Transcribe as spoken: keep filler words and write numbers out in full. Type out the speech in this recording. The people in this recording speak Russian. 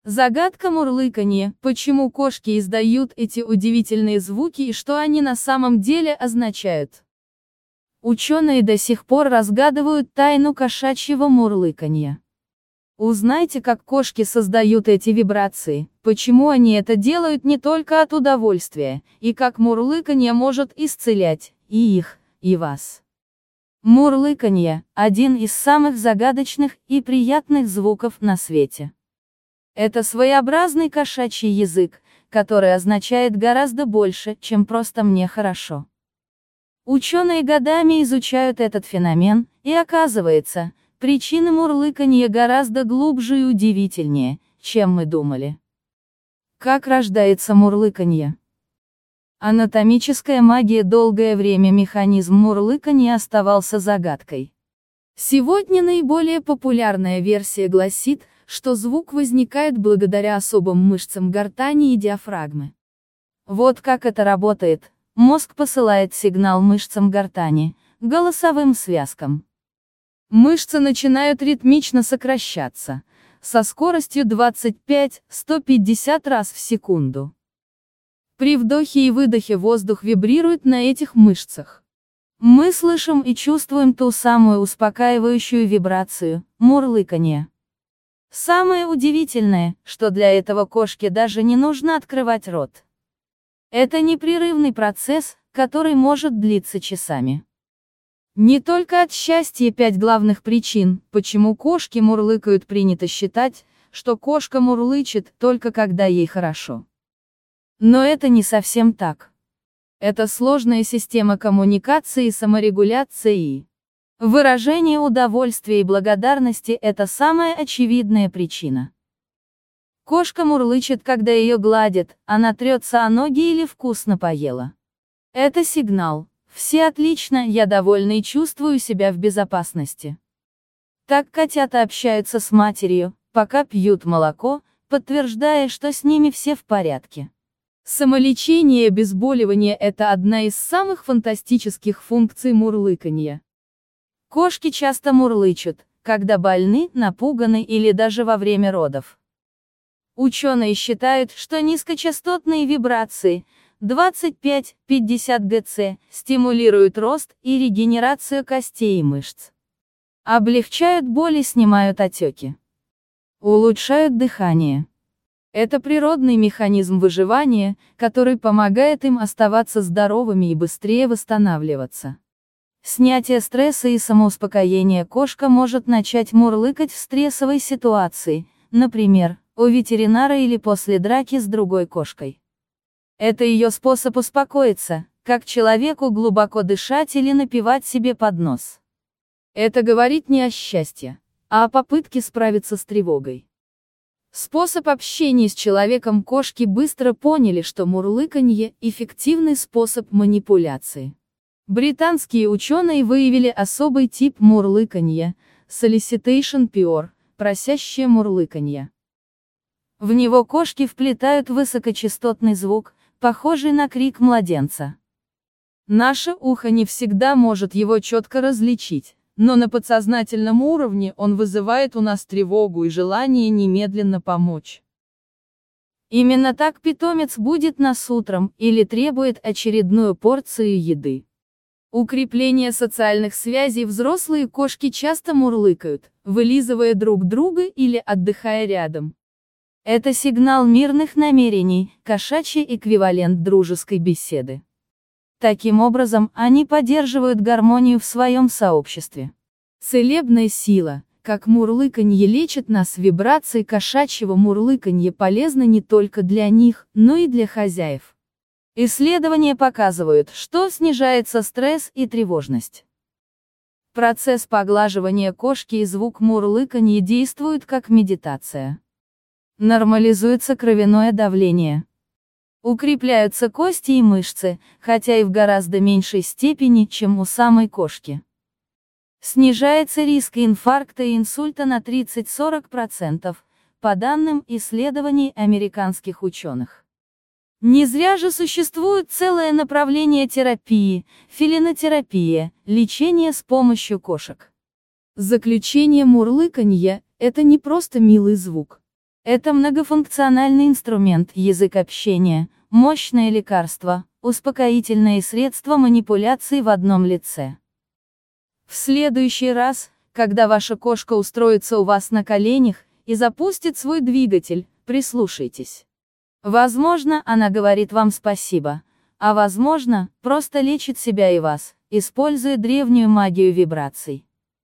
Загадка мурлыканья, почему кошки издают эти удивительные звуки и что они на самом деле означают. Ученые до сих пор разгадывают тайну кошачьего мурлыканья. Узнайте, как кошки создают эти вибрации, почему они это делают не только от удовольствия, и как мурлыканье может исцелять и их, и вас. Мурлыканье – один из самых загадочных и приятных звуков на свете. Это своеобразный кошачий язык, который означает гораздо больше, чем просто «мне хорошо». Ученые годами изучают этот феномен, и оказывается, причины мурлыканья гораздо глубже и удивительнее, чем мы думали. Как рождается мурлыканье? Анатомическая магия. Долгое время механизм мурлыканья оставался загадкой. Сегодня наиболее популярная версия гласит, что звук возникает благодаря особым мышцам гортани и диафрагмы. Вот как это работает. Мозг посылает сигнал мышцам гортани, голосовым связкам. Мышцы начинают ритмично сокращаться, со скоростью двадцать пять — сто пятьдесят раз в секунду. При вдохе и выдохе воздух вибрирует на этих мышцах. Мы слышим и чувствуем ту самую успокаивающую вибрацию – мурлыканье. Самое удивительное, что для этого кошке даже не нужно открывать рот. Это непрерывный процесс, который может длиться часами. Не только от счастья. Пять главных причин, почему кошки мурлыкают. Принято считать, что кошка мурлычет только когда ей хорошо. Но это не совсем так. Это сложная система коммуникации и саморегуляции. Выражение удовольствия и благодарности – это самая очевидная причина. Кошка мурлычет, когда ее гладят, она трется о ноги или вкусно поела. Это сигнал: все отлично, я довольна и чувствую себя в безопасности. Так котята общаются с матерью, пока пьют молоко, подтверждая, что с ними все в порядке. Самолечение и обезболивание – это одна из самых фантастических функций мурлыканья. Кошки часто мурлычут, когда больны, напуганы или даже во время родов. Ученые считают, что низкочастотные вибрации двадцать пять — пятьдесят герц стимулируют рост и регенерацию костей и мышц. Облегчают боль и снимают отеки. Улучшают дыхание. Это природный механизм выживания, который помогает им оставаться здоровыми и быстрее восстанавливаться. Снятие стресса и самоуспокоение. Кошка может начать мурлыкать в стрессовой ситуации, например, у ветеринара или после драки с другой кошкой. Это ее способ успокоиться, как человеку глубоко дышать или напевать себе под нос. Это говорит не о счастье, а о попытке справиться с тревогой. Способ общения с человеком. Кошки быстро поняли, что мурлыканье – эффективный способ манипуляции. Британские ученые выявили особый тип мурлыканья – solicitation pure, просящее мурлыканье. В него кошки вплетают высокочастотный звук, похожий на крик младенца. Наше ухо не всегда может его четко различить, но на подсознательном уровне он вызывает у нас тревогу и желание немедленно помочь. Именно так питомец будет нас утром или требует очередную порцию еды. Укрепление социальных связей. Взрослые кошки часто мурлыкают, вылизывая друг друга или отдыхая рядом. Это сигнал мирных намерений, кошачий эквивалент дружеской беседы. Таким образом, они поддерживают гармонию в своем сообществе. Целебная сила. Как мурлыканье лечит нас. Вибрации кошачьего мурлыканья полезны не только для них, но и для хозяев. Исследования показывают, что снижается стресс и тревожность. Процесс поглаживания кошки и звук мурлыканья действуют как медитация. Нормализуется кровяное давление. Укрепляются кости и мышцы, хотя и в гораздо меньшей степени, чем у самой кошки. Снижается риск инфаркта и инсульта на тридцать — сорок процентов, по данным исследований американских ученых. Не зря же существует целое направление терапии – фелинотерапия, лечение с помощью кошек. Заключение: мурлыканье – это не просто милый звук. Это многофункциональный инструмент, язык общения, мощное лекарство, успокоительное средство манипуляции в одном лице. В следующий раз, когда ваша кошка устроится у вас на коленях и запустит свой двигатель, прислушайтесь. Возможно, она говорит вам спасибо, а возможно, просто лечит себя и вас, используя древнюю магию вибраций.